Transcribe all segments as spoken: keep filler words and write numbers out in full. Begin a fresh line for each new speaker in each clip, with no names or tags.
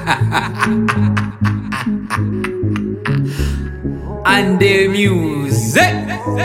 And the music.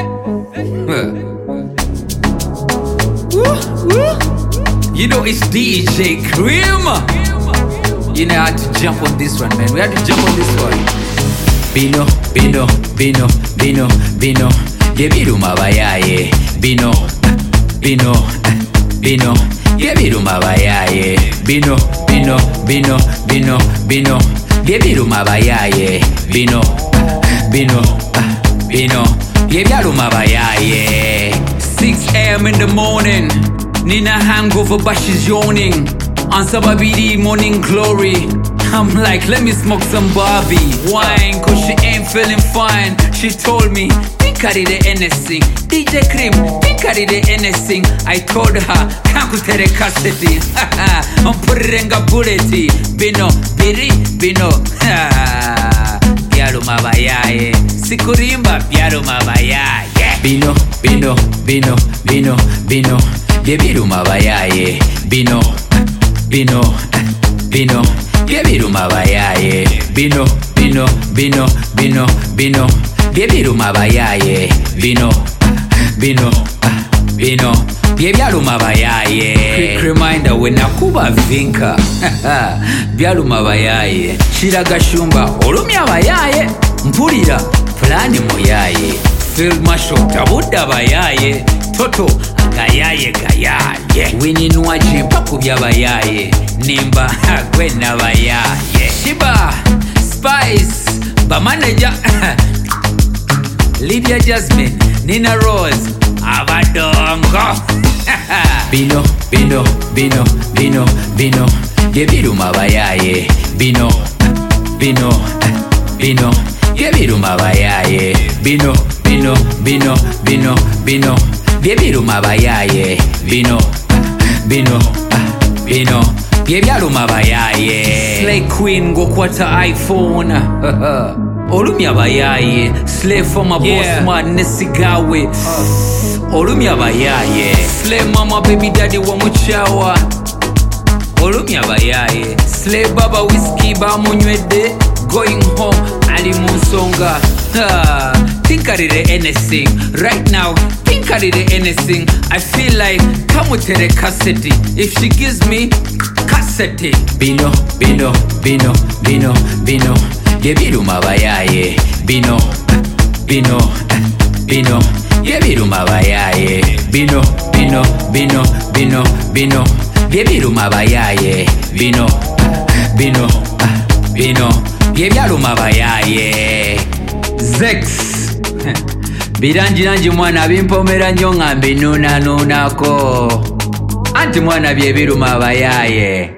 You know it's D J Cream. You know how to jump on this one, man. We have to jump on this one. Bino, bino, bino, bino, bino. Yebiruma bayaye. Bino, bino, bino. Yebiruma bayaye. Bino, bino, bino, bino, bino. Yebiruma bayaye. Bino, bino, bino. Yebyaluma bayaye. six a m in the morning. Nina hangover but she's yawning. Answer Babidi morning glory. I'm like, let me smoke some Barbie wine, cause she ain't feeling fine. She told me, think I did anything. D J Cream, think I did anything. I told her, can't go take a cassette. I'm putting in a bullet. Bino, biri, bino. Bialu mabayaye. Sikurimba, bialu mabayaye. Bino, bino, bino, bino, bino. Yebiru mabayaye. Bino, bino, bino. Yebiru mabayaye. Bino, bino, bino, bino, bino. Yebiru mabayaye. Bino, bino, bino. Yebyalu mabayaye. Quick reminder when nakuba vinka. Byalu mabayaye. Shiraga shumba olumya bayaye. Mpulira plani moyaye. Field marshal tabuda bayaye. Toto gayaye gayaye. Winnie nwaji mpaku bya bayaye. Nimba gwena bayaye. Shiba Spice ba manager. Lydia Jasmine, Nina Rose, Abadongo. Bino, bino, bino, bino, bino. Yebiru mabayaye. Bino, bino, bino. Yebiru mabayaye. Bino, bino, bino, bino, bino. Yebiru mabayaye. Bino, bino, bino. Yebyalu mabayaye. Slay Queen go kwata iPhone. Olumya bayaye. Slay for my yeah. Boss man Nesigawe. uh. Olumya bayaye. Slay mama baby daddy wa muchawa. Olumya bayaye. Slay baba whiskey ba munywede. Going home ali musonga. uh. Think I did anything right now. Think I did anything. I feel like come with the cassette. If she gives me cassette. Bino, bino, bino, bino, bino. Yebiru mabayaye. Bino, bino, bino. Yebiru mabayaye. Bino, bino, bino, bino, bino. Yebiru mabayaye. Bino, bino, bino. Yebyalu mabayaye. Zex Biranji nanji mwana bimpomera nnyo ngambe nuna nunako. Anti mwana byebiru mabayaye.